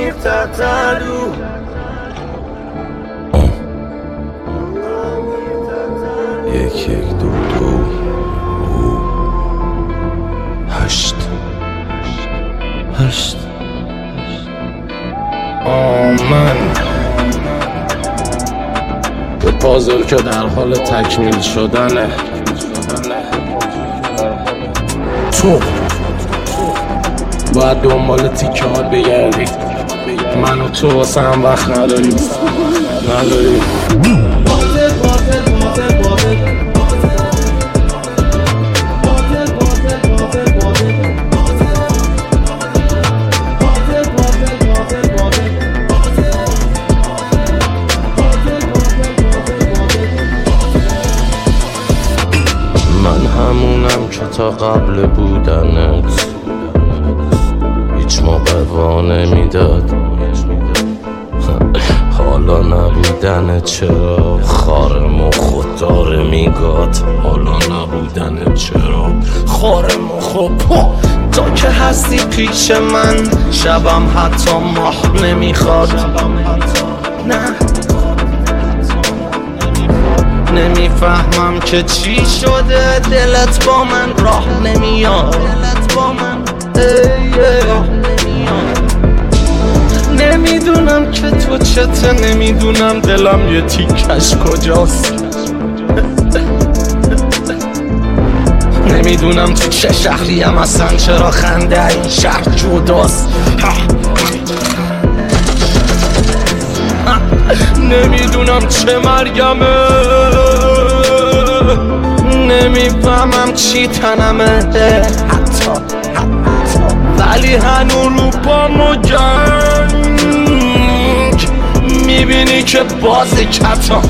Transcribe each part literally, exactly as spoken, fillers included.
تتلو یک یک دو دو هشت هشت آمن به پازل که در حال تکمیل شدنه. تو باید دنبال تیکه ها بگردی، من و تو واسه هم وقت نداریم نداریم بازل بازل بازل بازل من همونم که تا قبل بودنت هیچ موقع وا نمیداد. حالا نبودنت چرا خار مخو داره میگاد. حالا نبودنت چرا خار مخو تا که هستی پیش من شبم حتی ماه نمیخواد. نه نمیفهمم که چی شده دلت با من راه نمیاد. دلت با من راه نمیاد. نمیدونم که تو چته، نمیدونم دلم یه تیکش کجاست. نمیدونم تو چه شهریم اصلا، چرا خنده این شهر جداست. نمیدونم چه مرگمه، نمیفهمم چی تنمه حتی، ولی هنو رو پام و جنگ میبینی که باز کتا.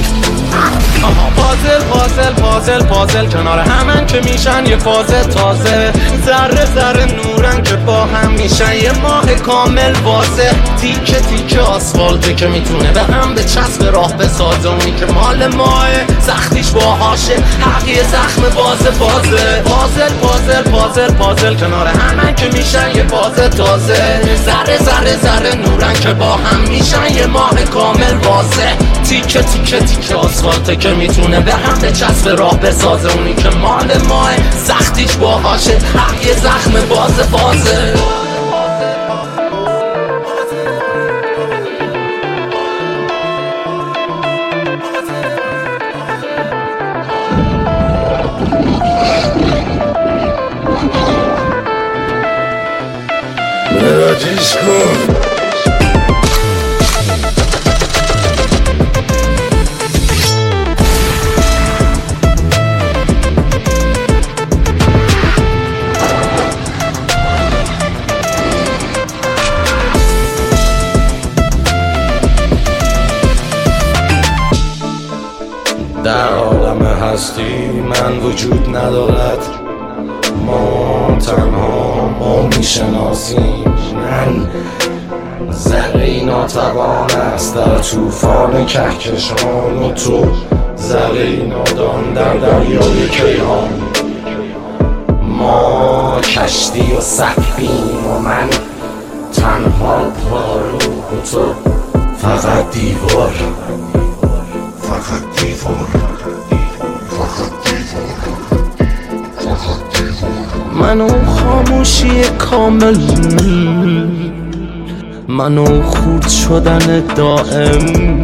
پازل پازل پازل پازل کنار همن که میشن یه فاز تازه. ذره ذره نورن که با هم میشن یه ماه کامل واضح. تیکه تیکه آسفالته که میتونه به هم به چسب راه بسازه. اونی که مال ماه سختیش باهاشه، حق یه زخم بازه بازه. پازل پازل پازل پازل کنار همن که میشن یه فاز تازه. ذره ذره ذره نورن که با هم میشن یه ماه کامل واضح. تیکه تیکه تیکه آسفالته که میتونه به هم به چسب راه بسازه. اونی که مال ماه سختیش باهاشه، حق یه زخم بازه بازه. مراجیش کن در عالم هستی من وجود ندارد. ما تنها ما میشناسیم. من ذره ناتوان است در طوفان کهکشان و تو ذره نادان در دریای کیهان. ما کشتی و سفینیم و من تنها پارو و تو فقط دیوار. فقط دیوار فقط دیوار فقط دیوار. منو خاموشی کامل، منو خورد شدن دائم.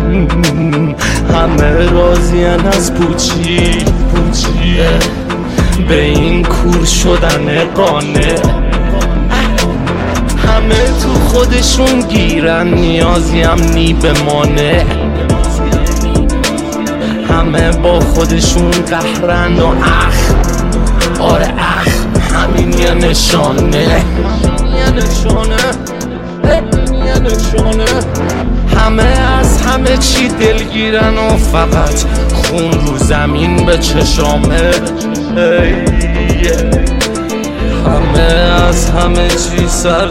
همه راضین از پوچی پوچی به این کور شدن قانع. همه تو خودشون گیرن، نیازیم نی به مانع. همه با خودشون قهرن و اخ، آره اخ، همین یه نشانه، یه نشانه، یه نشانه. همه از همه چی دلگیرن و فقط خون رو زمین به چشامه. همه از همه چی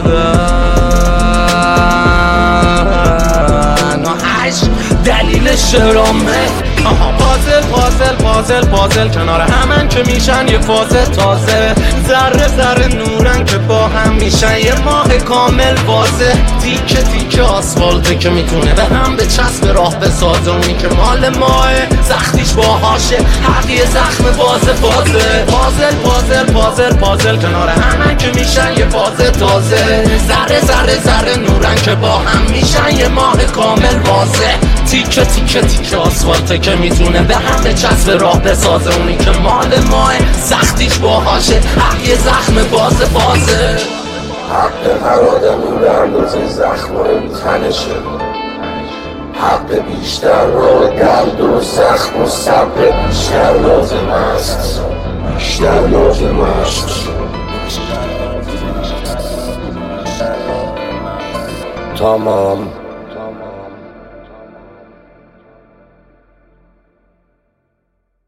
سردن و عشق دلیل شرامه. پازل پازل پازل پازل کنار همن که میشن یه فاز تازه. ذره ذره نورن که با با هم میشن یه ماه کامل واضح. تیکه تیکه آسفالته که میتونه به هم به چسب راه بسازه. اونی که مال ماه سختیش باهاشه حق یه زخم بازه بازه. پازل پازل پازل پازل کنار همن که میشن یه فاز تازه. ذره ذره ذره نورن که با هم میشن یه ماه کامل واضح. تیکه تیکه تیکه آسفالته که میتونه به هم به چسب راه بسازه. اونی که مال ماه سختیش باهاشه حق یه زخم بازه بازه. حق هر آدمی به اندازه زخمای تنشه. حق بیشتر را درد و زخم و صبر بیشتر لازم است. بیشتر لازم است. تمام.